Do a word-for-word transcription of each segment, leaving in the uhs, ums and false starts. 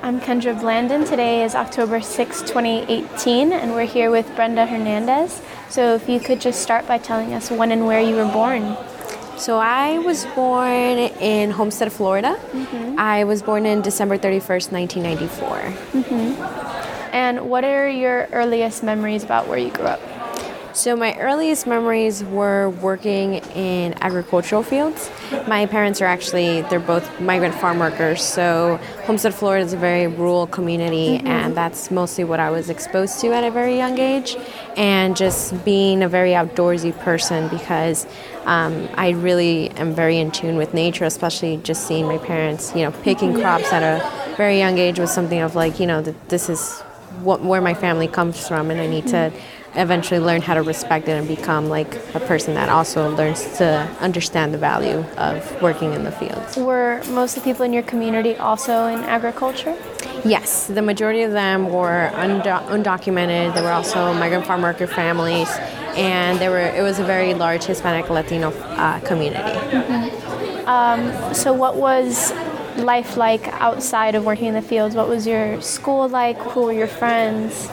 I'm Kendra Blandon. Today is October sixth, twenty eighteen, and we're here with Brenda Hernandez. So if you could just start by telling us when and where you were born. So I was born in Homestead, Florida. Mm-hmm. I was born in December thirty-first, nineteen ninety-four. Mm-hmm. And what are your earliest memories about where you grew up? So my earliest memories were working in agricultural fields. My parents are actually, they're both migrant farm workers. So Homestead, Florida is a very rural community, mm-hmm. and that's mostly what I was exposed to at a very young age. And just being a very outdoorsy person, because um, I really am very in tune with nature, especially just seeing my parents, you know, picking crops at a very young age was something of like, you know, that this is what, where my family comes from, and I need to eventually learn how to respect it and become like a person that also learns to understand the value of working in the fields. Were most of the people in your community also in agriculture? Yes, the majority of them were undo- undocumented. They were also migrant farm worker families, and they were. It was a very large Hispanic Latino uh, community. Mm-hmm. Um, so what was life like outside of working in the fields? What was your school like? Who were your friends?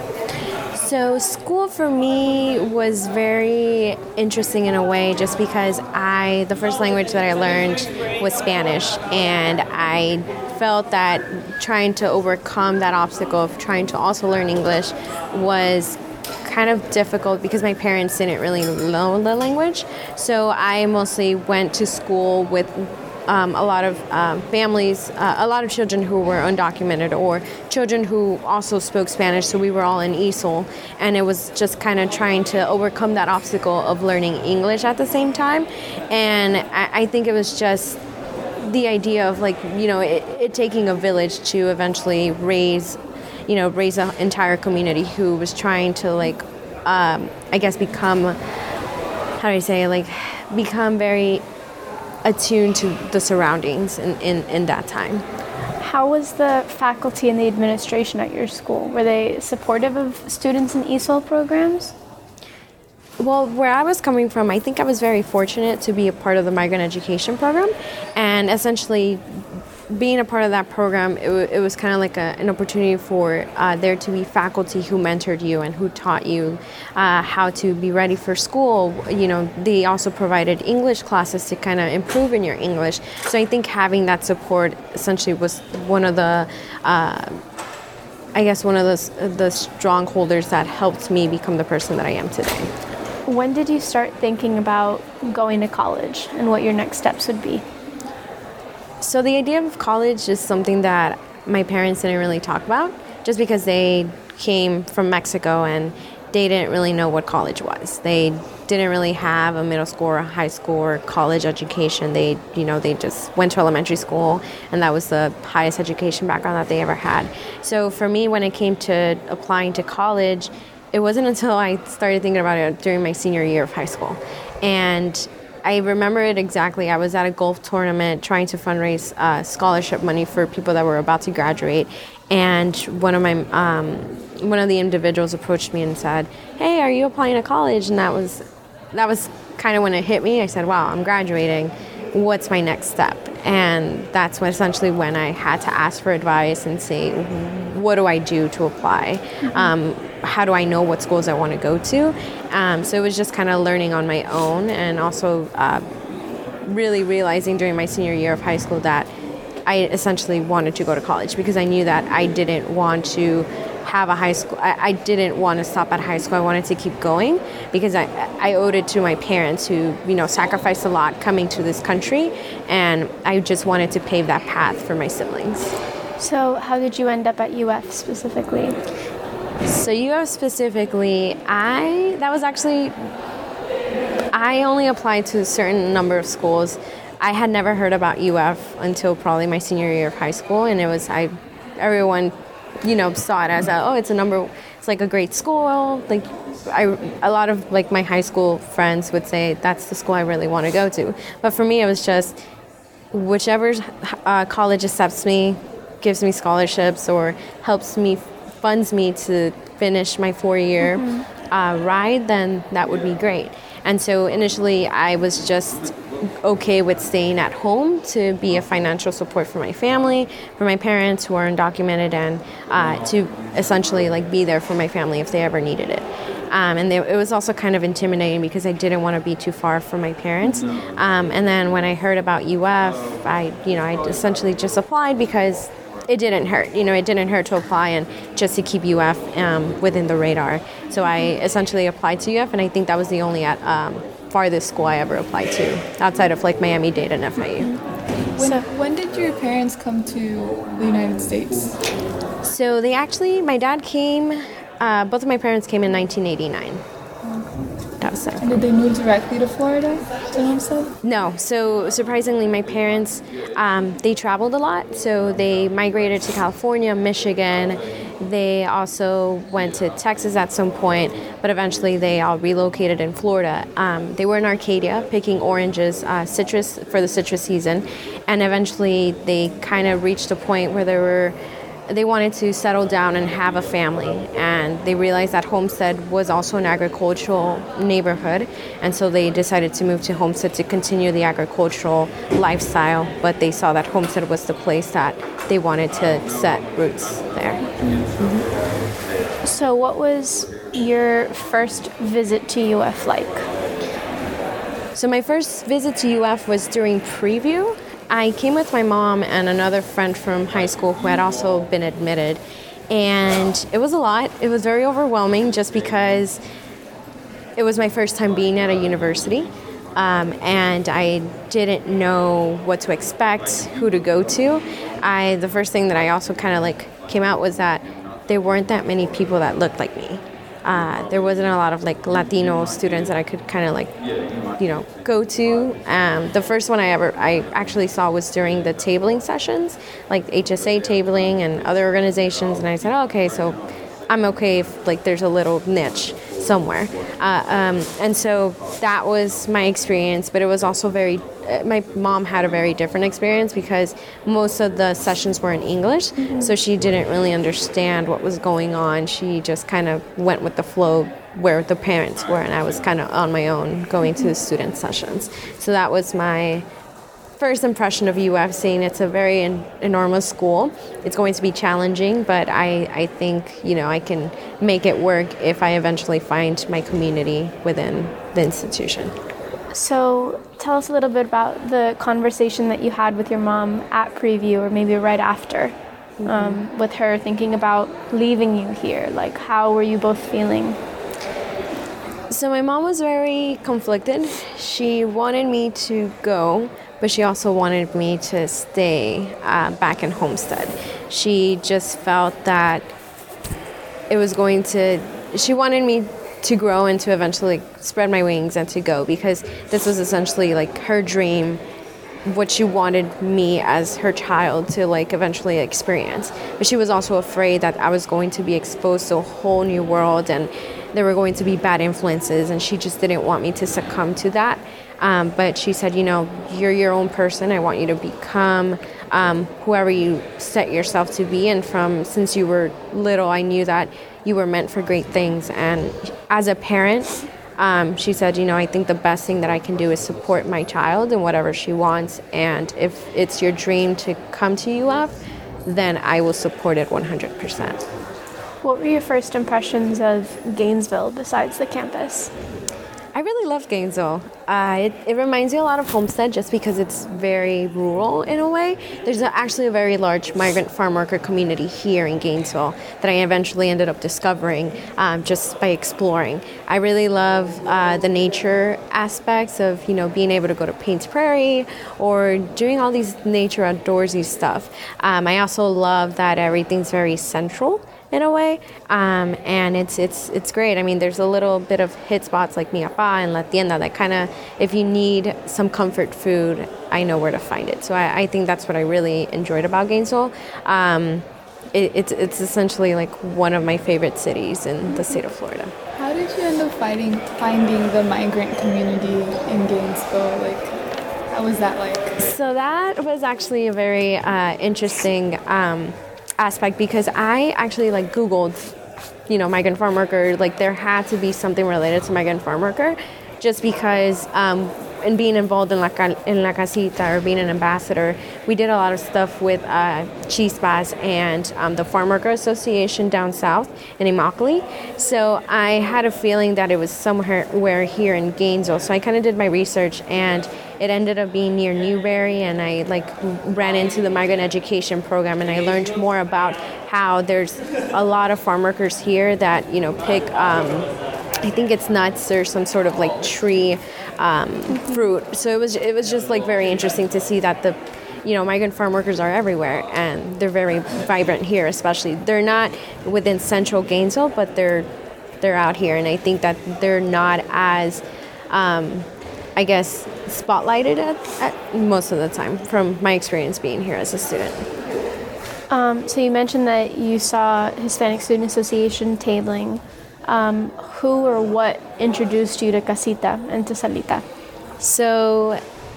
So school for me was very interesting in a way, just because I, the first language that I learned was Spanish, and I felt that trying to overcome that obstacle of trying to also learn English was kind of difficult because my parents didn't really know the language. So I mostly went to school with Um, a lot of um, families, uh, a lot of children who were undocumented, or children who also spoke Spanish, so we were all in E S O L, and it was just kind of trying to overcome that obstacle of learning English at the same time. And I, I think it was just the idea of like, you know, it, it taking a village to eventually raise, you know, raise an entire community who was trying to like, um, I guess become, how do I say, like, become very attuned to the surroundings in, in, in that time. How was the faculty and the administration at your school? Were they supportive of students in E S O L programs? Well, where I was coming from, I think I was very fortunate to be a part of the migrant education program, and essentially being a part of that program, it, w- it was kind of like a, an opportunity for uh, there to be faculty who mentored you and who taught you uh, how to be ready for school. You know, they also provided English classes to kind of improve in your English. So I think having that support essentially was one of the, uh, I guess, one of the, the strongholders that helped me become the person that I am today. When did you start thinking about going to college and what your next steps would be? So the idea of college is something that my parents didn't really talk about, just because they came from Mexico and they didn't really know what college was. They didn't really have a middle school or high school or college education. They, you know, they just went to elementary school, and that was the highest education background that they ever had. So for me, when it came to applying to college, it wasn't until I started thinking about it during my senior year of high school. And I remember it exactly. I was at a golf tournament trying to fundraise uh, scholarship money for people that were about to graduate, and one of my um, one of the individuals approached me and said, "Hey, are you applying to college?" And that was that was kind of when it hit me. I said, "Wow, I'm graduating. What's my next step?" And that's when essentially when I had to ask for advice and say, "What do I do to apply? Mm-hmm. Um, how do I know what schools I want to go to?" Um, so it was just kind of learning on my own, and also uh, really realizing during my senior year of high school that I essentially wanted to go to college, because I knew that I didn't want to have a high school. I, I didn't want to stop at high school. I wanted to keep going, because I, I owed it to my parents, who, you know, sacrificed a lot coming to this country, and I just wanted to pave that path for my siblings. So how did you end up at U F specifically? So U F specifically, I, that was actually, I only applied to a certain number of schools. I had never heard about U F until probably my senior year of high school, and it was, I, everyone, you know, saw it as, a, oh, it's a number, it's like a great school. Like, I, a lot of like my high school friends would say, that's the school I really want to go to. But for me, it was just, whichever uh, college accepts me, gives me scholarships, or helps me, funds me to finish my four-year mm-hmm. uh, ride, then that would be great. And so initially I was just okay with staying at home to be a financial support for my family, for my parents who are undocumented, and uh, to essentially like be there for my family if they ever needed it. Um, and they, it was also kind of intimidating because I didn't want to be too far from my parents. Um, and then when I heard about U F, I, you know, I essentially just applied because it didn't hurt. You know, it didn't hurt to apply and just to keep U F um, within the radar. So I essentially applied to U F, and I think that was the only at, um, farthest school I ever applied to, outside of like Miami-Dade and F I U. When, so, when did your parents come to the United States? So they actually, my dad came, uh, both of my parents came in nineteen eighty-nine. That was it. And did they move directly to Florida, to Homestead? No. So surprisingly, my parents, um, they traveled a lot. So they migrated to California, Michigan. They also went to Texas at some point, but eventually they all relocated in Florida. Um, they were in Arcadia picking oranges, uh, citrus for the citrus season, and eventually they kind of reached a point where they were they wanted to settle down and have a family, and they realized that Homestead was also an agricultural neighborhood, and so they decided to move to Homestead to continue the agricultural lifestyle, but they saw that Homestead was the place that they wanted to set roots there. Mm-hmm. So what was your first visit to U F like? So my first visit to U F was during preview. I came with my mom and another friend from high school who had also been admitted, and it was a lot. It was very overwhelming just because it was my first time being at a university, um, and I didn't know what to expect, who to go to. I the first thing that I also kind of like came out was that there weren't that many people that looked like me. Uh, there wasn't a lot of like Latino students that I could kind of like, you know, go to. Um, the first one I ever, I actually saw was during the tabling sessions, like H S A tabling and other organizations. And I said, oh, okay, so I'm okay if like there's a little niche somewhere. Uh, um, and so that was my experience, but it was also very, uh, my mom had a very different experience because most of the sessions were in English, mm-hmm. so she didn't really understand what was going on. She just kind of went with the flow where the parents were, and I was kind of on my own going to the student sessions. So that was my first impression of U F, seeing it's a very en- enormous school. It's going to be challenging, but I, I think, you know, I can make it work if I eventually find my community within the institution. So tell us a little bit about the conversation that you had with your mom at preview, or maybe right after, mm-hmm. um, with her thinking about leaving you here. Like, how were you both feeling? So my mom was very conflicted. She wanted me to go, but she also wanted me to stay uh, back in Homestead. She just felt that it was going to, she wanted me to grow and to eventually spread my wings and to go, because this was essentially like her dream, what she wanted me as her child to like eventually experience. But she was also afraid that I was going to be exposed to a whole new world and there were going to be bad influences, and she just didn't want me to succumb to that. Um, but she said, you know, you're your own person. I want you to become um, whoever you set yourself to be. And from since you were little, I knew that you were meant for great things. And as a parent, um, she said, you know, I think the best thing that I can do is support my child in whatever she wants. And if it's your dream to come to U F, then I will support it one hundred percent. What were your first impressions of Gainesville besides the campus? I really love Gainesville. Uh, it, it reminds me a lot of Homestead just because it's very rural in a way. There's a, actually a very large migrant farm worker community here in Gainesville that I eventually ended up discovering um, just by exploring. I really love uh, the nature aspects of, you know, being able to go to Paynes Prairie or doing all these nature outdoorsy stuff. Um, I also love that everything's very central in a way, um, and it's it's it's great. I mean, there's a little bit of hit spots like Mi Apa and La Tienda that kind of, if you need some comfort food, I know where to find it. So I, I think that's what I really enjoyed about Gainesville. Um, it, it's it's essentially like one of my favorite cities in the state of Florida. How did you end up finding finding the migrant community in Gainesville? Like, how was that like? So that was actually a very uh, interesting Um, aspect, because I actually like Googled, you know, migrant farm worker. Like there had to be something related to migrant farm worker, just because um, and being involved in La, in La Casita or being an ambassador, we did a lot of stuff with uh, Chispas and um, the Farm Worker Association down south in Immokalee. So I had a feeling that it was somewhere where here in Gainesville. So I kind of did my research, and it ended up being near Newberry, and I like ran into the migrant education program, and I learned more about how there's a lot of farm workers here that, you know, pick, um, I think it's nuts or some sort of like tree um, fruit. So it was it was just like very interesting to see that the, you know, migrant farm workers are everywhere, and they're very vibrant here, especially. They're not within central Gainesville, but they're they're out here, and I think that they're not as, um, I guess, spotlighted at, at most of the time from my experience being here as a student. Um, so you mentioned that you saw Hispanic Student Association tabling. Um, who or what introduced you to Casita and to Salita? So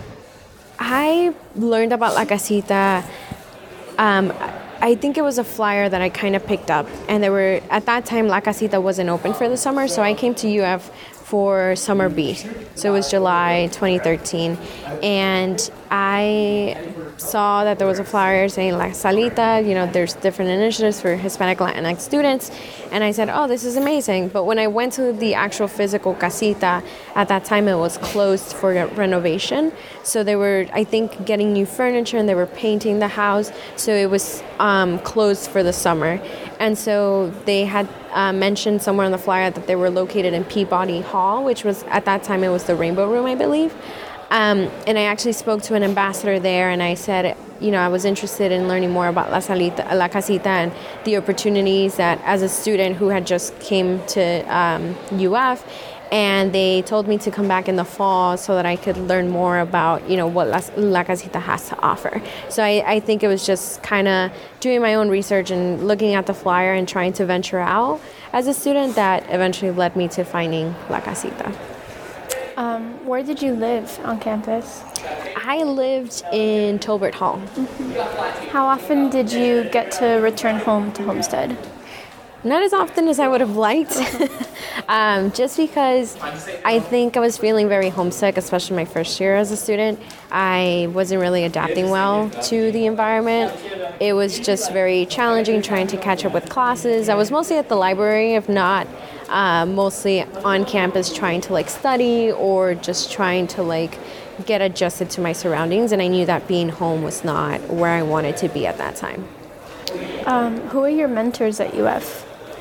I learned about La Casita. Um, I think it was a flyer that I kind of picked up, and there were at that time La Casita wasn't open for the summer, so I came to U F for summer beat. So it was July twenty thirteen, and I saw that there was a flyer saying La Salita, you know, there's different initiatives for Hispanic Latinx students, and I said, oh, this is amazing. But when I went to the actual physical casita, at that time it was closed for renovation. So they were, I think, getting new furniture, and they were painting the house, so it was um, closed for the summer. And so they had uh, mentioned somewhere on the flyer that they were located in Peabody Hall, which was, at that time, it was the Rainbow Room, I believe. Um, and I actually spoke to an ambassador there, and I said, you know, I was interested in learning more about La Salita, La Casita, and the opportunities that, as a student who had just came to um, U F, and they told me to come back in the fall so that I could learn more about, you know, what La, La Casita has to offer. So I, I think it was just kind of doing my own research and looking at the flyer and trying to venture out as a student that eventually led me to finding La Casita. Um, where did you live on campus? I lived in Tolbert Hall. Mm-hmm. How often did you get to return home to Homestead? Not as often as I would have liked, um, just because I think I was feeling very homesick, especially my first year as a student. I wasn't really adapting well to the environment. It was just very challenging trying to catch up with classes. I was mostly at the library, if not uh, mostly on campus trying to like study or just trying to like get adjusted to my surroundings. And I knew that being home was not where I wanted to be at that time. Um, who are your mentors at U F?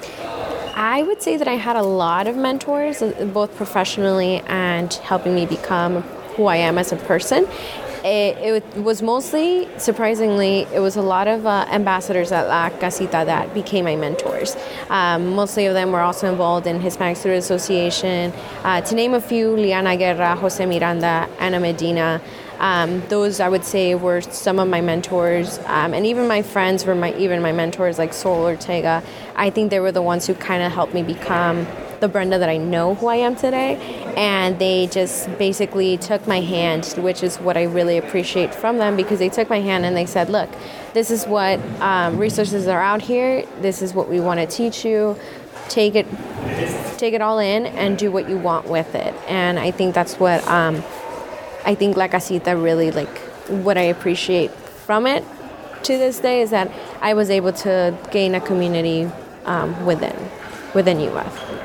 I would say that I had a lot of mentors, both professionally and helping me become who I am as a person. It, it was mostly, surprisingly, it was a lot of uh, ambassadors at La Casita that became my mentors. Um, mostly of them were also involved in Hispanic Student Association. Uh, to name a few, Liana Guerra, Jose Miranda, Ana Medina. Um, those, I would say, were some of my mentors, um, and even my friends were my even my mentors, like Sol Ortega. I think they were the ones who kind of helped me become the Brenda that I know who I am today, and they just basically took my hand, which is what I really appreciate from them, because they took my hand and they said, look, this is what um, resources are out here, this is what we want to teach you, take it, take it all in and do what you want with it. And I think that's what um, I think La Casita really, like, what I appreciate from it to this day is that I was able to gain a community um, within within U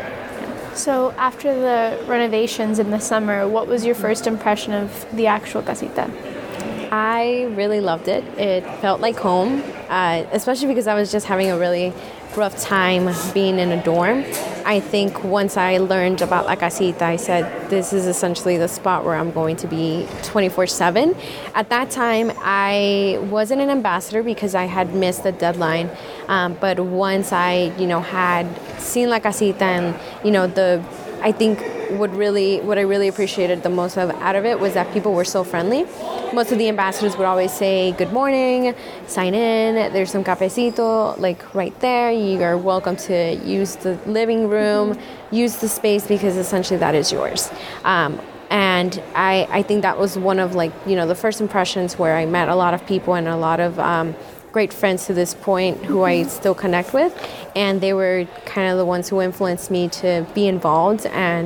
F. So after the renovations in the summer, what was your first impression of the actual casita? I really loved it. It felt like home, uh, especially because I was just having a really rough time being in a dorm. I think once I learned about La Casita, I said, this is essentially the spot where I'm going to be twenty-four seven. At that time, I wasn't an ambassador because I had missed the deadline. Um, but once I, you know, had seen La Casita and, you know, the, I think what really, what I really appreciated the most of, out of it was that people were so friendly. Most of the ambassadors would always say, good morning, sign in, there's some cafecito, like right there. You are welcome to use the living room, mm-hmm. use the space, because essentially that is yours. Um, and I, I think that was one of, like, you know, the first impressions where I met a lot of people and a lot of um, great friends to this point who I still connect with. And they were kind of the ones who influenced me to be involved and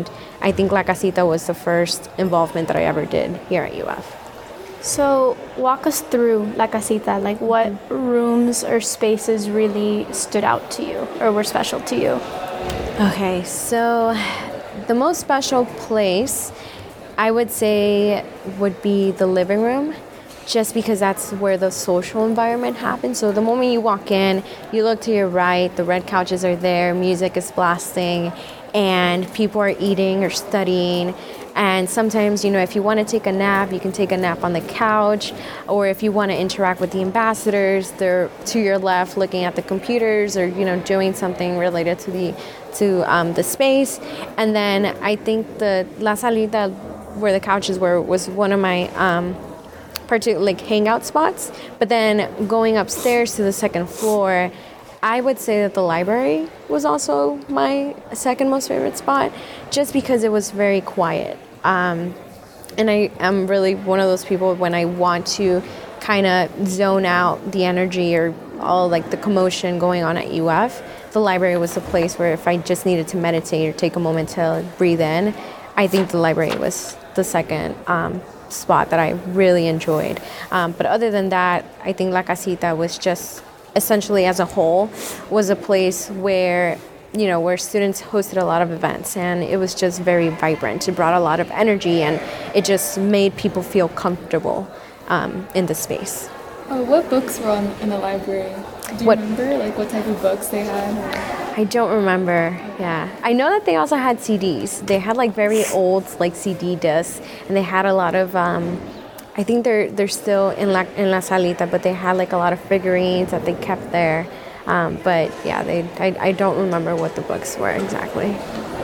I think La Casita was the first involvement that I ever did here at U F. So walk us through La Casita. Like what rooms or spaces really stood out to you or were special to you? Okay, so the most special place I would say would be the living room, just because that's where the social environment happens. So the moment you walk in, you look to your right, the red couches are there, music is blasting, and people are eating or studying. And sometimes, you know, if you want to take a nap, you can take a nap on the couch. Or if you want to interact with the ambassadors, they're to your left looking at the computers or, you know, doing something related to the to um, the space. And then I think the La Salita, where the couches were, was one of my um, particular like hangout spots. But then going upstairs to the second floor, I would say that the library was also my second most favorite spot, just because it was very quiet. Um, and I am really one of those people when I want to kind of zone out the energy or all like the commotion going on at U F, the library was the place where if I just needed to meditate or take a moment to breathe in, I think the library was the second um, spot that I really enjoyed. Um, but other than that, I think La Casita was just essentially as a whole was a place where, you know, where students hosted a lot of events, and it was just very vibrant. It brought a lot of energy, and it just made people feel comfortable um, in the space. Oh, what books were on, in the library? Do you What- remember, like, what type of books they had? Or? I don't remember. Yeah, I know that they also had C Ds. They had like very old like C D discs, and they had a lot of. Um, I think they're they're still in La in La Salita, but they had like a lot of figurines that they kept there. Um, but yeah, they I, I don't remember what the books were exactly.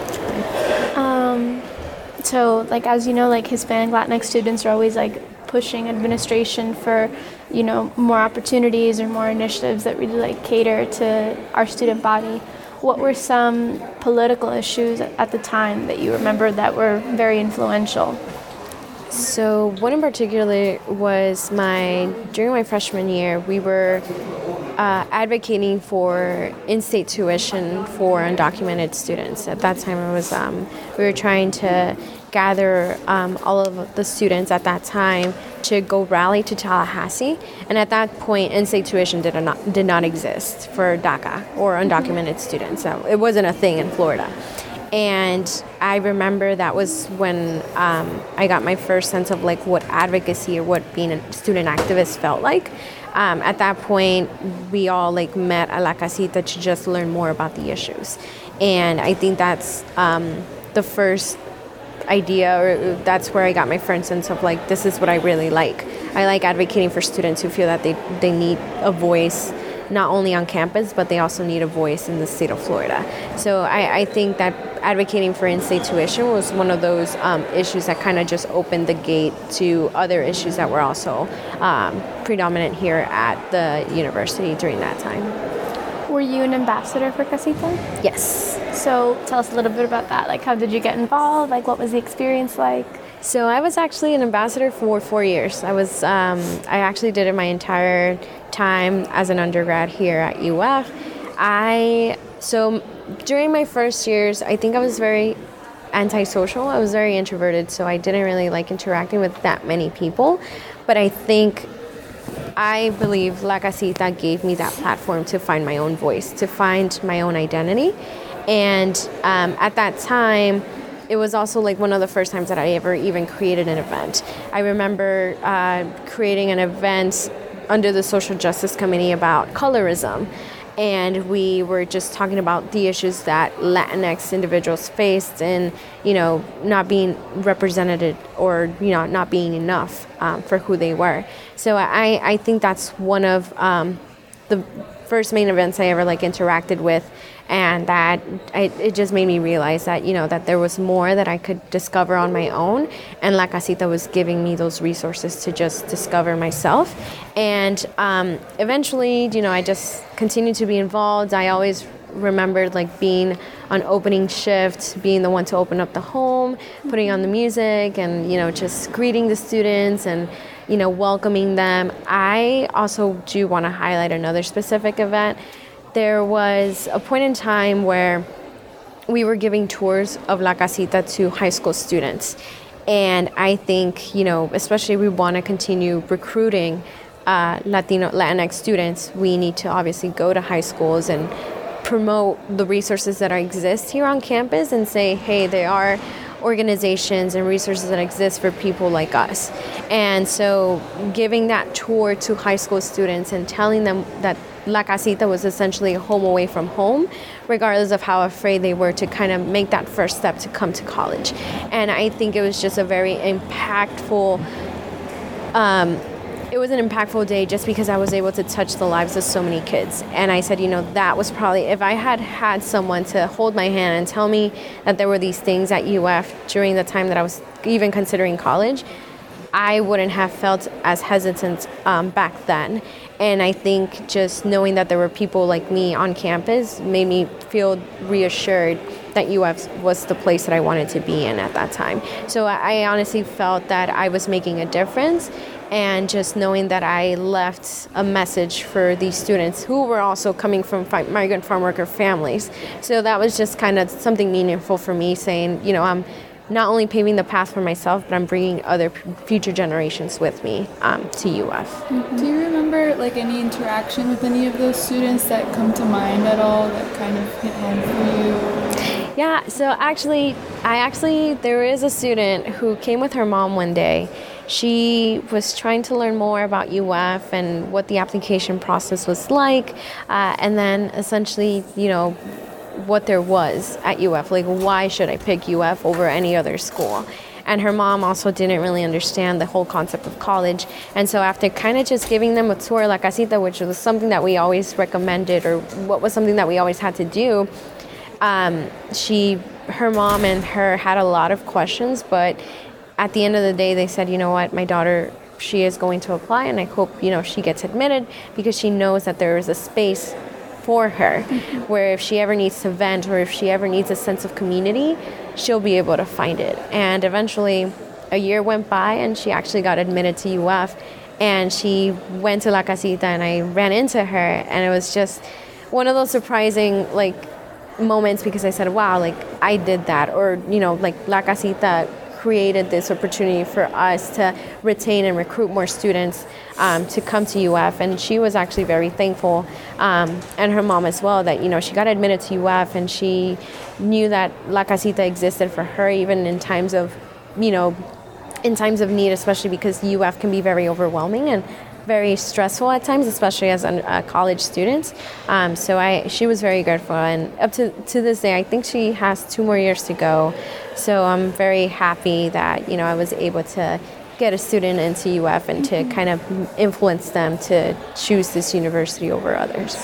Um, so like as you know, like Hispanic Latinx students are always like pushing administration for, you know, more opportunities or more initiatives that really like cater to our student body. What were some political issues at the time that you remember that were very influential? So one in particular was my during my freshman year, we were uh, advocating for in-state tuition for undocumented students. At that time, it was um, we were trying to gather um, all of the students at that time to go rally to Tallahassee. And at that point, in-state tuition did not did not exist for DACA or undocumented students. So it wasn't a thing in Florida. And I remember that was when um, I got my first sense of like what advocacy or what being a student activist felt like. Um, at that point, we all like met at La Casita to just learn more about the issues. And I think that's um, the first idea, or that's where I got my first sense of like, this is what I really like. I like advocating for students who feel that they, they need a voice not only on campus, but they also need a voice in the state of Florida. So I, I think that advocating for in-state tuition was one of those um, issues that kind of just opened the gate to other issues that were also um, predominant here at the university during that time. Were you an ambassador for Casita? Yes. So tell us a little bit about that. Like, how did you get involved? Like, what was the experience like? So I was actually an ambassador for four years. I was, um, I actually did it my entire time as an undergrad here at U F. I, so during my first years, I think I was very antisocial. I was very introverted, so I didn't really like interacting with that many people. But I think, I believe La Casita gave me that platform to find my own voice, to find my own identity. And um, at that time, it was also like one of the first times that I ever even created an event. I remember uh, creating an event under the Social Justice Committee about colorism. And we were just talking about the issues that Latinx individuals faced and, you know, not being represented or, you know, not being enough um, for who they were. So I, I think that's one of um, the first main events I ever like interacted with, and that I, it just made me realize that, you know, that there was more that I could discover on my own, and La Casita was giving me those resources to just discover myself. And um, eventually, you know, I just continued to be involved. I always remembered like being on opening shift, being the one to open up the home, putting on the music, and, you know, just greeting the students and, you know, welcoming them. I also do want to highlight another specific event. There was a point in time where we were giving tours of La Casita to high school students. And I think, you know, especially we want to continue recruiting uh, Latino, Latinx students, we need to obviously go to high schools and promote the resources that exist here on campus and say, hey, there are organizations and resources that exist for people like us. And so giving that tour to high school students and telling them that La Casita was essentially a home away from home, regardless of how afraid they were to kind of make that first step to come to college. And I think it was just a very impactful, um, it was an impactful day just because I was able to touch the lives of so many kids. And I said, you know, that was probably, if I had had someone to hold my hand and tell me that there were these things at U F during the time that I was even considering college, I wouldn't have felt as hesitant um, back then. And I think just knowing that there were people like me on campus made me feel reassured that U F was the place that I wanted to be in at that time. So I honestly felt that I was making a difference, and just knowing that I left a message for these students who were also coming from migrant farm worker families. So that was just kind of something meaningful for me, saying, you know, I'm not only paving the path for myself, but I'm bringing other p- future generations with me um, to U F. Mm-hmm. Do you remember like any interaction with any of those students that come to mind at all that kind of hit home for you? Yeah, so actually, I actually, there is a student who came with her mom one day. She was trying to learn more about U F and what the application process was like, uh, and then essentially, you know, what there was at U F, like why should I pick U F over any other school? And her mom also didn't really understand the whole concept of college. And so after kind of just giving them a tour of La Casita, which was something that we always recommended, or what was something that we always had to do, um, she, her mom and her had a lot of questions, but at the end of the day, they said, you know what, my daughter, she is going to apply, and I hope, you know, she gets admitted, because she knows that there is a space for her, where if she ever needs to vent or if she ever needs a sense of community, she'll be able to find it. And eventually a year went by and she actually got admitted to U F, and she went to La Casita, and I ran into her, and it was just one of those surprising like moments, because I said, wow, like I did that. Or, you know, like La Casita created this opportunity for us to retain and recruit more students um, to come to U F. And she was actually very thankful, um, and her mom as well, that, you know, she got admitted to U F, and she knew that La Casita existed for her, even in times of, you know, in times of need, especially because U F can be very overwhelming and very stressful at times, especially as a uh, college student. Um, so I, she was very grateful, and up to, to this day, I think she has two more years to go. So I'm very happy that, you know, I was able to get a student into U F and to kind of influence them to choose this university over others.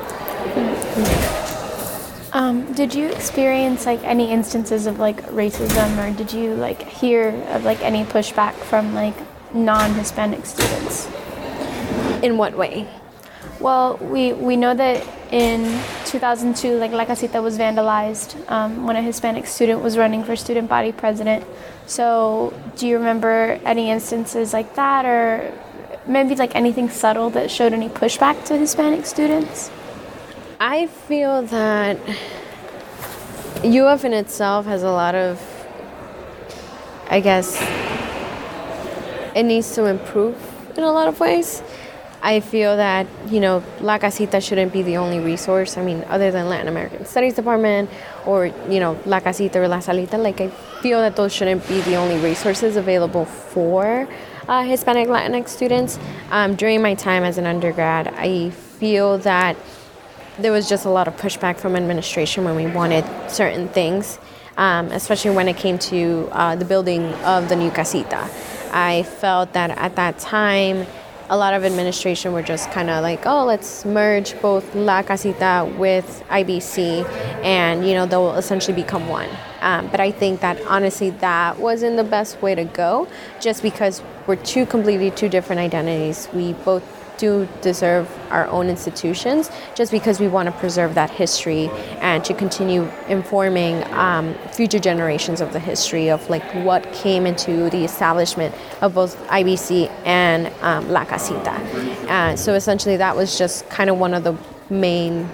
Um, did you experience like any instances of like racism, or did you like hear of like any pushback from like non-Hispanic students? In what way? Well, we, we know that in two thousand two, like La Casita was vandalized um, when a Hispanic student was running for student body president. So do you remember any instances like that, or maybe like anything subtle that showed any pushback to Hispanic students? I feel that U F in itself has a lot of, I guess, it needs to improve in a lot of ways. I feel that, you know, La Casita shouldn't be the only resource. I mean, other than Latin American Studies Department or, you know, La Casita or La Salita, like I feel that those shouldn't be the only resources available for uh, Hispanic Latinx students. Um, during my time as an undergrad, I feel that there was just a lot of pushback from administration when we wanted certain things, um, especially when it came to uh, the building of the new casita. I felt that at that time, a lot of administration were just kind of like, oh, let's merge both La Casita with I B C, and, you know, they'll essentially become one. Um, but I think that honestly that wasn't the best way to go, just because we're two completely two different identities. We both do deserve our own institutions, just because we want to preserve that history and to continue informing um, future generations of the history of like what came into the establishment of both I B C and um, La Casita. Uh, so essentially that was just kind of one of the main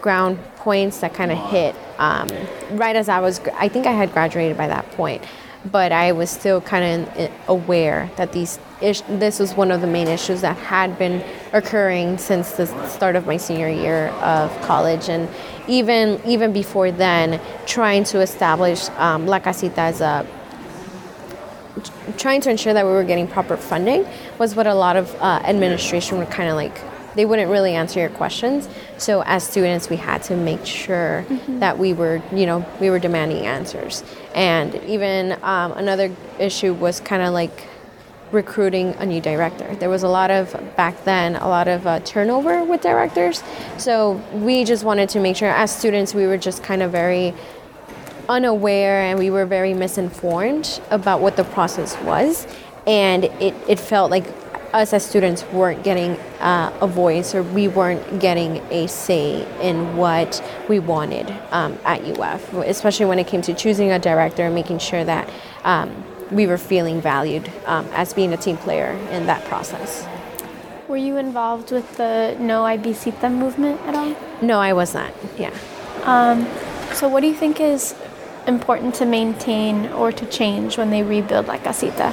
ground points that kind of hit um, right as I was, I think I had graduated by that point, but I was still kind of aware that these ish, this was one of the main issues that had been occurring since the start of my senior year of college. And even even before then, trying to establish um, La Casita as a trying to ensure that we were getting proper funding was what a lot of uh, administration were kind of like, they wouldn't really answer your questions. So as students, we had to make sure mm-hmm. that we were, you know, we were demanding answers. And even um, another issue was kind of like recruiting a new director. There was a lot of, back then, a lot of uh, turnover with directors. So we just wanted to make sure as students, we were just kind of very unaware and we were very misinformed about what the process was. And it, it felt like us as students weren't getting uh, a voice, or we weren't getting a say in what we wanted um, at U F, especially when it came to choosing a director and making sure that um, we were feeling valued um, as being a team player in that process. Were you involved with the No Ibisita movement at all? No, I was not, yeah. Um, so what do you think is important to maintain or to change when they rebuild La Casita?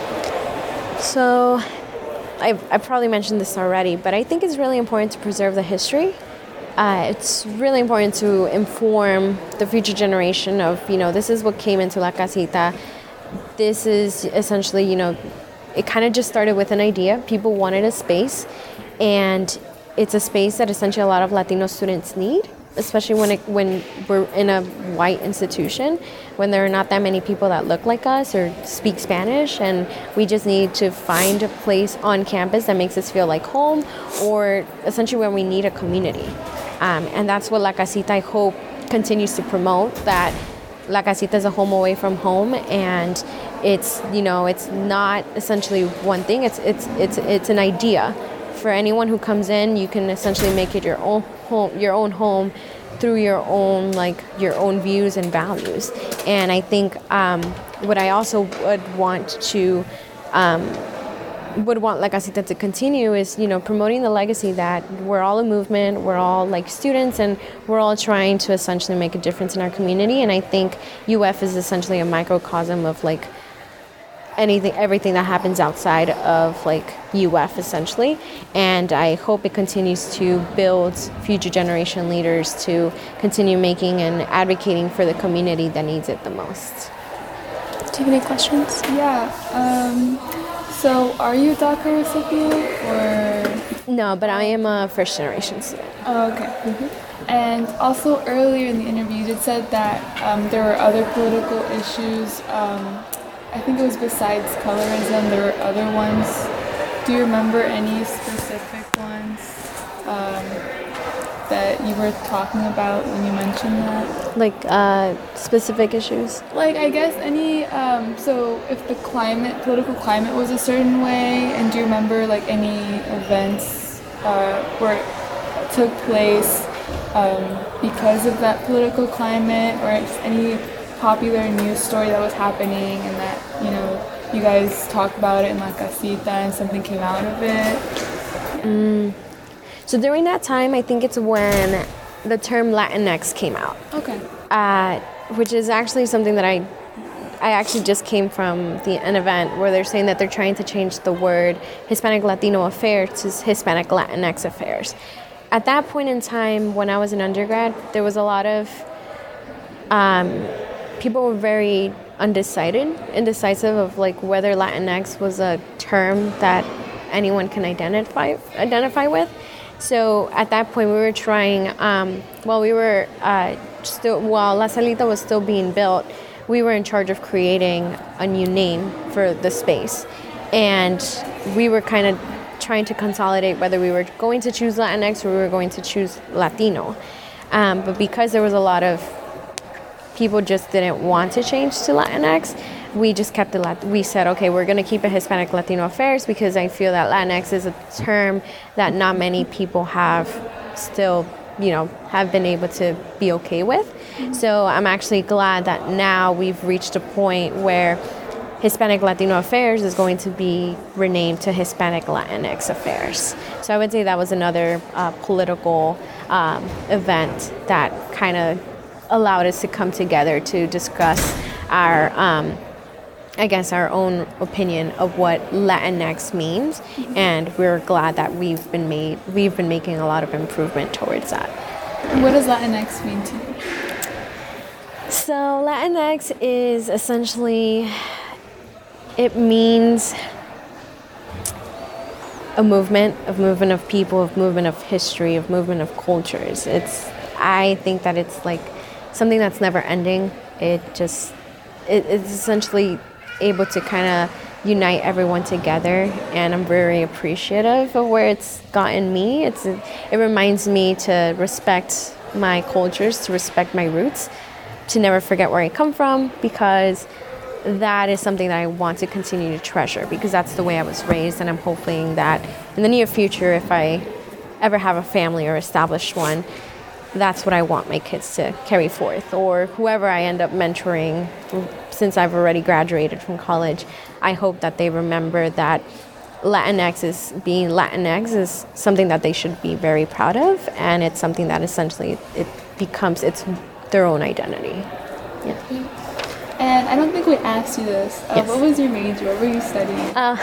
So I've, I've probably mentioned this already, but I think it's really important to preserve the history. Uh, it's really important to inform the future generation of, you know, this is what came into La Casita. This is essentially, you know, it kind of just started with an idea. People wanted a space, and it's a space that essentially a lot of Latino students need, especially when it, when we're in a white institution, when there are not that many people that look like us or speak Spanish, and we just need to find a place on campus that makes us feel like home, or essentially when we need a community. Um, and that's what La Casita, I hope, continues to promote, that La Casita is a home away from home, and it's, you know, it's not essentially one thing, it's it's it's it's an idea. For anyone who comes in, you can essentially make it your own home, your own home through your own, like, your own views and values. And I think um, what I also would want to um, would want La Casita to continue is, you know, promoting the legacy that we're all a movement, we're all like students, and we're all trying to essentially make a difference in our community. And I think U F is essentially a microcosm of like anything, everything that happens outside of like U F essentially. And I hope it continues to build future generation leaders to continue making and advocating for the community that needs it the most. Do you have any questions? Yeah. Um, so are you a DACA recipient or? No, but I am a first generation student. Oh, okay. Mm-hmm. And also earlier in the interview, you did said that um, there were other political issues. Um, I think it was besides colorism, there were other ones. Do you remember any specific ones um, that you were talking about when you mentioned that? Like uh, specific issues? Like, I guess any, um, so if the climate, political climate was a certain way, and do you remember like any events uh, where it took place um, because of that political climate, or any popular news story that was happening and that, you know, you guys talked about it in La Casita and something came out of it? Yeah. Mm. So during that time, I think it's when the term Latinx came out. Okay. Uh, which is actually something that I I actually just came from the, an event where they're saying that they're trying to change the word Hispanic Latino Affairs to Hispanic Latinx Affairs. At that point in time, when I was an undergrad, there was a lot of um, people were very undecided, indecisive of like whether Latinx was a term that anyone can identify identify with. So at that point, we were trying. Um, while we were uh, still, while La Salita was still being built, we were in charge of creating a new name for the space, and we were kind of trying to consolidate whether we were going to choose Latinx or we were going to choose Latino. Um, but because there was a lot of people just didn't want to change to Latinx, we just kept it, Lat- we said, okay, we're going to keep it Hispanic Latino Affairs, because I feel that Latinx is a term that not many people have still, you know, have been able to be okay with. Mm-hmm. So I'm actually glad that now we've reached a point where Hispanic Latino Affairs is going to be renamed to Hispanic Latinx Affairs. So I would say that was another uh, political um, event that kind of allowed us to come together to discuss our, um, I guess, our own opinion of what Latinx means, and we're glad that we've been made we've been making a lot of improvement towards that. And what does Latinx mean to you? So Latinx is essentially, it means a movement, a movement of people, a movement of history, a movement of cultures. It's, I think that it's like something that's never ending. It just, it, it's essentially able to kind of unite everyone together, and I'm very appreciative of where it's gotten me. It's, it reminds me to respect my cultures, to respect my roots, to never forget where I come from, because that is something that I want to continue to treasure, because that's the way I was raised, and I'm hoping that in the near future, if I ever have a family or establish one, that's what I want my kids to carry forth, or whoever I end up mentoring since I've already graduated from college. I hope that they remember that Latinx is, being Latinx is something that they should be very proud of, and it's something that essentially it becomes it's their own identity. Yeah. And I don't think we asked you this. Uh, Yes. What was your major? What were you studying? Uh,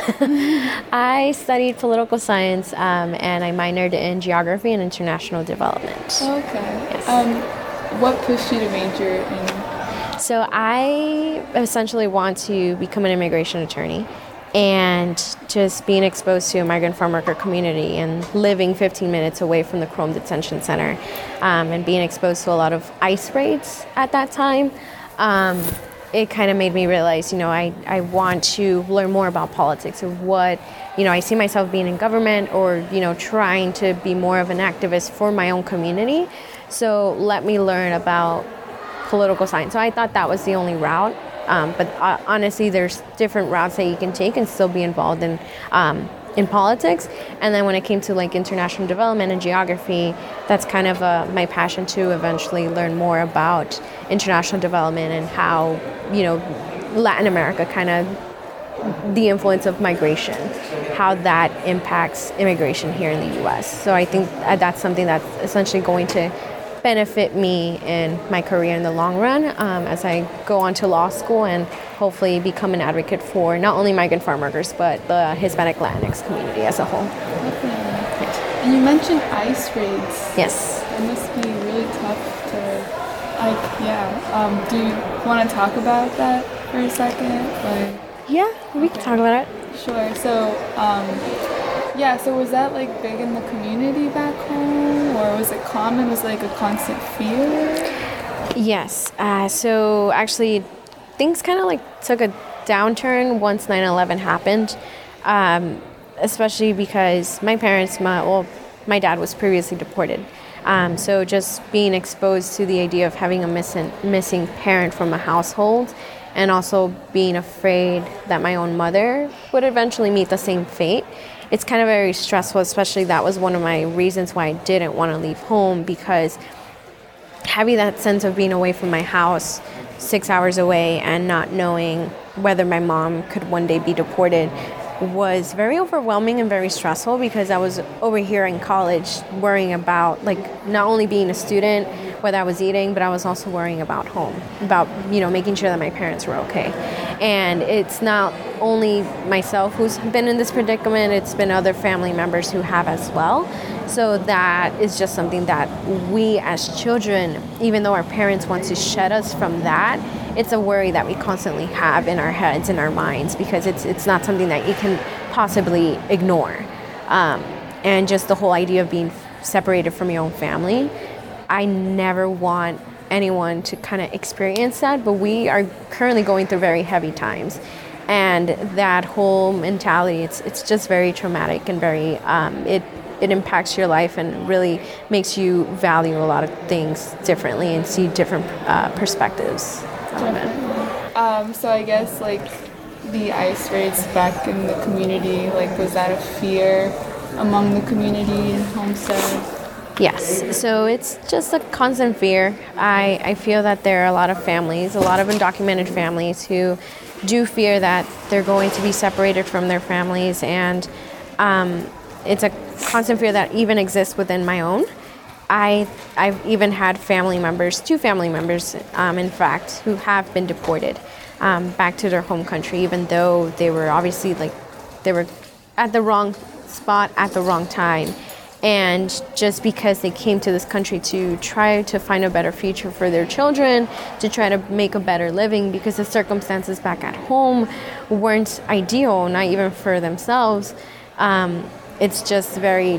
I studied political science, um, and I minored in geography and international development. Okay. Yes. Um, what pushed you to major in? So I essentially want to become an immigration attorney, and just being exposed to a migrant farm worker community and living fifteen minutes away from the Chrome Detention Center, um, and being exposed to a lot of ICE raids at that time, um, it kind of made me realize, you know, I, I want to learn more about politics, or what, you know, I see myself being in government, or, you know, trying to be more of an activist for my own community. So let me learn about political science. So I thought that was the only route. Um, but uh, honestly, there's different routes that you can take and still be involved in um, in politics. And then when it came to like international development and geography, that's kind of uh, my passion to eventually learn more about international development and how, you know, Latin America kind of, the influence of migration, how that impacts immigration here in the U S. So I think that's something that's essentially going to benefit me in my career in the long run, um, as I go on to law school and hopefully become an advocate for not only migrant farm workers, but the Hispanic Latinx community as a whole. Definitely. And you mentioned ICE raids. Yes. It must be really tough to, like, yeah. Um, do you want to talk about that for a second? Like, Yeah, we can talk about it. sure. So, um, yeah, so was that like big in the community back home, or was it common? Was it like a constant fear? Yes. Uh, so actually, things kind of like took a downturn once nine eleven happened, um, especially because my parents, my well, my dad was previously deported. Um, so just being exposed to the idea of having a missing missing parent from a household, and also being afraid that my own mother would eventually meet the same fate. It's kind of very stressful, especially that was one of my reasons why I didn't want to leave home, because having that sense of being away from my house, six hours away, and not knowing whether my mom could one day be deported was very overwhelming and very stressful, because I was over here in college worrying about, like, not only being a student, whether I was eating, but I was also worrying about home, about, you know, making sure that my parents were okay. And it's not only myself who's been in this predicament, it's been other family members who have as well. So that is just something that we as children, even though our parents want to shed us from that, it's a worry that we constantly have in our heads, in our minds, because it's it's not something that you can possibly ignore. Um, and just the whole idea of being separated from your own family, I never want anyone to kind of experience that, but we are currently going through very heavy times. And that whole mentality, it's it's just very traumatic, and very, um, it, it impacts your life and really makes you value a lot of things differently and see different uh, perspectives. Um, so I guess like the ICE raids back in the community, like was that a fear among the community in Homestead? Yes, so it's just a constant fear. I, I feel that there are a lot of families, a lot of undocumented families, who do fear that they're going to be separated from their families, and um, it's a constant fear that even exists within my own. I, I've even had family members, two family members, um, in fact, who have been deported um, back to their home country, even though they were obviously like, they were at the wrong spot at the wrong time. And just because they came to this country to try to find a better future for their children, to try to make a better living, because the circumstances back at home weren't ideal, not even for themselves, um, it's just very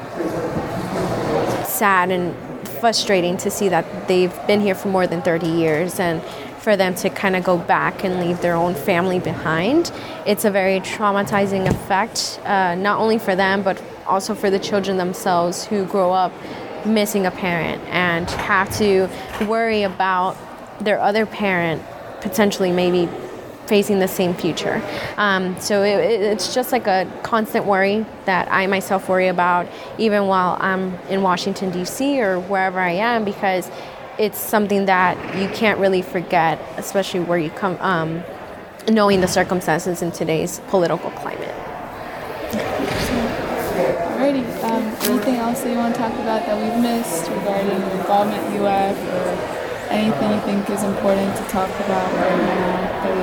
sad and frustrating to see that they've been here for more than thirty years, and for them to kind of go back and leave their own family behind. It's a very traumatizing effect, uh, not only for them, but also for the children themselves who grow up missing a parent and have to worry about their other parent potentially maybe facing the same future. Um, so it, it's just like a constant worry that I myself worry about even while I'm in Washington, D C or wherever I am, because it's something that you can't really forget, especially where you come, um, knowing the circumstances in today's political climate. Alrighty, um, anything else that you want to talk about that we've missed regarding your involvement in U F, or anything you think is important to talk about right now that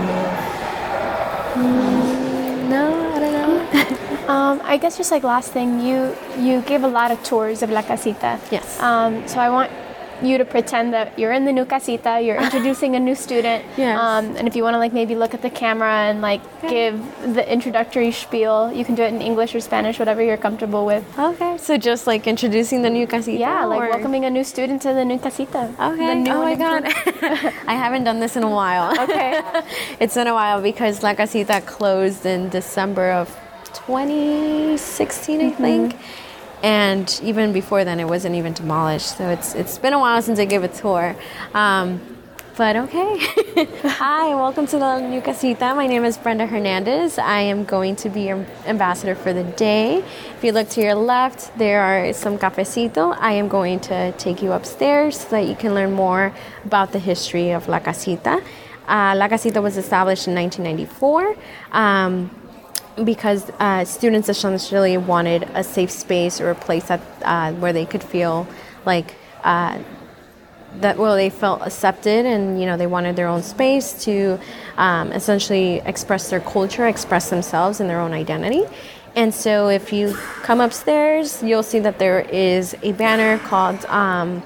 we know? Mm, no, I don't know. um, I guess just like last thing, you you gave a lot of tours of La Casita. Yes. Um, so I want you to pretend that you're in the new casita, you're introducing a new student. Yes. Um, and if you want to like maybe look at the camera and like Okay. give the introductory spiel, you can do it in English or Spanish, whatever you're comfortable with. Okay, so just like introducing the new casita? Yeah, like or? welcoming a new student to the new casita. Okay. The new Oh my and God. improved- I haven't done this in a while. Okay. It's been a while because La Casita closed in December of twenty sixteen, I think. And even before then, it wasn't even demolished. So it's it's been a while since I gave a tour. Um, but okay. Hi, welcome to the new casita. My name is Brenda Hernandez. I am going to be your ambassador for the day. If you look to your left, there are some cafecito. I am going to take you upstairs so that you can learn more about the history of La Casita. Uh, La Casita was established in nineteen ninety-four. Um, because uh, students essentially wanted a safe space or a place that uh, where they could feel like uh, that well they felt accepted, and you know they wanted their own space to um, essentially express their culture, express themselves and their own identity. And so if you come upstairs, you'll see that there is a banner called um,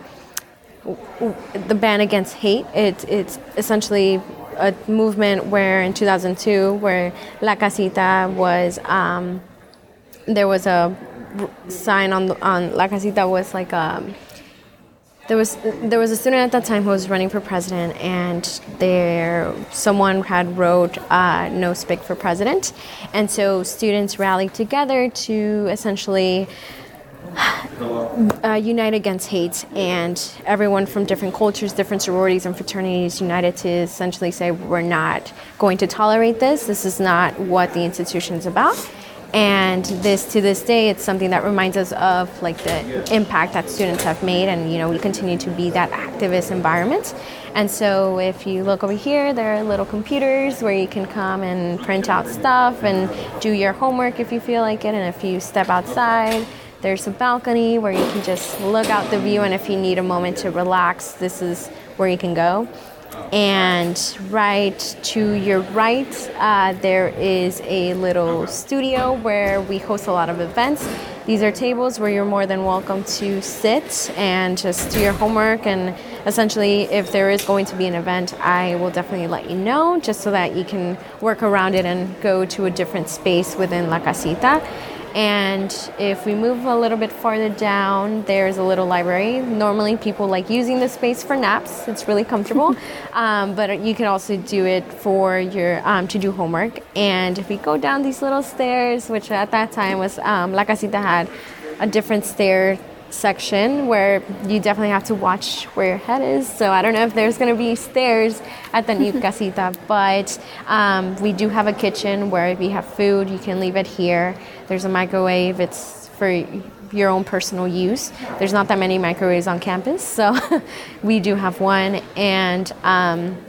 the Ban Against Hate. It, it's essentially a movement where in two thousand two, where La Casita was, um, there was a sign on on La Casita was like um, there was there was a student at that time who was running for president, and there someone had wrote uh, "No Spic for President," and so students rallied together to essentially Uh, unite against hate, and everyone from different cultures, different sororities and fraternities united to essentially say we're not going to tolerate this. This is not what the institution is about. And this, to this day, it's something that reminds us of like the impact that students have made, and you know we continue to be that activist environment. And so if you look over here, there are little computers where you can come and print out stuff and do your homework if you feel like it. And if you step outside, there's a balcony where you can just look out the view, and if you need a moment to relax, this is where you can go. And right to your right, uh, there is a little studio where we host a lot of events. These are tables where you're more than welcome to sit and just do your homework. And essentially, if there is going to be an event, I will definitely let you know, just so that you can work around it and go to a different space within La Casita. And if we move a little bit farther down, there's a little library. Normally people like using this space for naps. It's really comfortable. um, but you can also do it for your um, to do homework. And if we go down these little stairs, which at that time was um, La Casita had a different stair section where you definitely have to watch where your head is. So I don't know if there's going to be stairs at the new casita, but um, we do have a kitchen where if you have food, you can leave it here. There's a microwave. It's for your own personal use. There's not that many microwaves on campus, so we do have one. And um,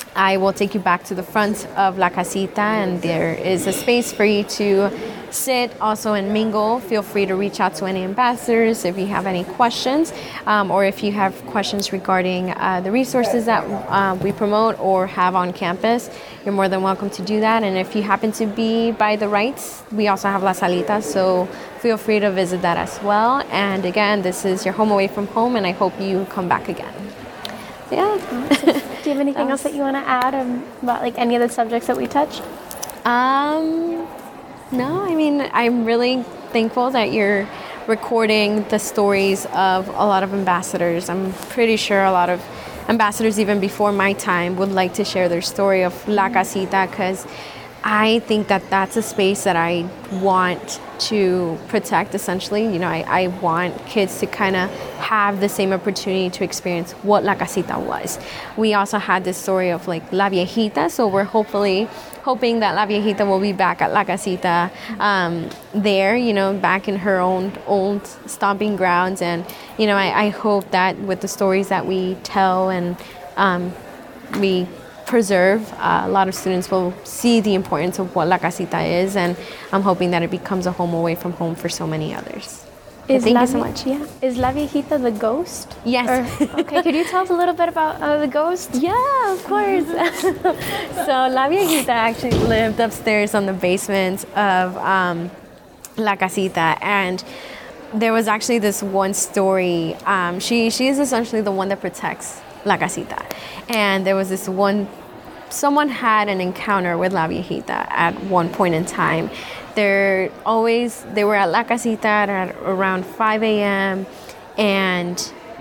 I will take you back to the front of La Casita, and there is a space for you to sit also and mingle. Feel free to reach out to any ambassadors if you have any questions, um, or if you have questions regarding uh, the resources that uh, we promote or have on campus. You're more than welcome to do that. And if you happen to be by the Rights, we also have La Salita, so feel free to visit that as well. And again, this is your home away from home, and I hope you come back again. Yeah. Do you have anything else that you want to add um, about like any of the subjects that we touched? Um, no, I mean, I'm really thankful that you're recording the stories of a lot of ambassadors. I'm pretty sure a lot of ambassadors, even before my time, would like to share their story of La Casita, because I think that that's a space that I want to protect, essentially. You know, I, I want kids to kind of have the same opportunity to experience what La Casita was. We also had this story of like La Viejita, so we're hopefully hoping that La Viejita will be back at La Casita um, there, you know, back in her own old stomping grounds. And, you know, I, I hope that with the stories that we tell and um, we preserve, uh, a lot of students will see the importance of what La Casita is, and I'm hoping that it becomes a home away from home for so many others. Is Thank La you so Vi- much. Yeah. Is La Viejita the ghost? Yes. Or, okay, could you tell us a little bit about uh, the ghost? Yeah, of course. So La Viejita actually lived upstairs on the basement of um, La Casita, and there was actually this one story. Um, she she is essentially the one that protects La Casita, and there was this one. Someone had an encounter with La Viejita at one point in time. They're always they were at La Casita at around five a.m. and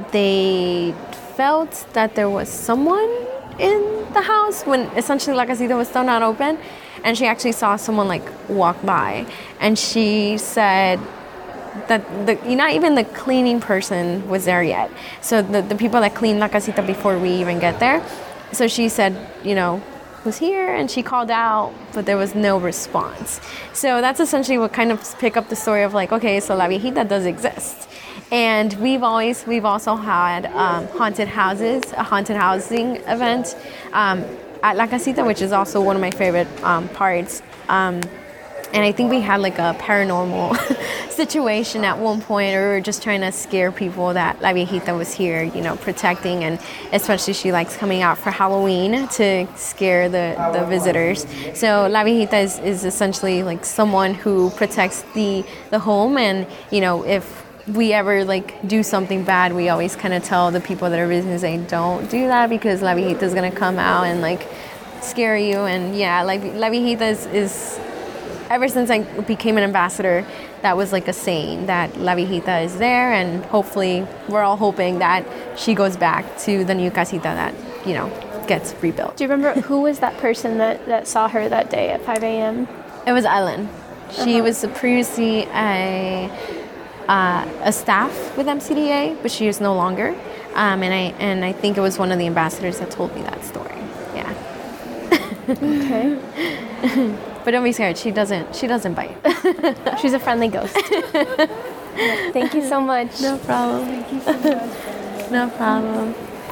they felt that there was someone in the house when essentially La Casita was still not open, and she actually saw someone like walk by, and she said that the not even the cleaning person was there yet. So the, the people that clean La Casita before we even get there. So she said, you know, who's here? And she called out, but there was no response. So that's essentially what kind of pick up the story of like, okay, so La Viejita does exist. And we've always, we've also had um, haunted houses, a haunted housing event um, at La Casita, which is also one of my favorite um, parts. Um, And I think we had like a paranormal situation at one point, or we were just trying to scare people that La Viejita was here, you know, protecting, and especially she likes coming out for Halloween to scare the, the visitors. So La Viejita is, is essentially like someone who protects the, the home, and, you know, if we ever like do something bad, we always kind of tell the people that are visiting, say, don't do that because La Viejita is going to come out and like scare you. And yeah, like La Viejita is, is ever since I became an ambassador, that was like a saying that La Viejita is there, and hopefully we're all hoping that she goes back to the new casita that, you know, gets rebuilt. Do you remember who was that person that, that saw her that day at five a.m.? It was Ellen. She Uh-huh. was previously a uh, a staff with M C D A, but she is no longer. Um, and I and I think it was one of the ambassadors that told me that story. Yeah. Okay. But don't be scared. She doesn't. She doesn't bite. She's a friendly ghost. Thank you so much. No problem. Thank you so much. No problem.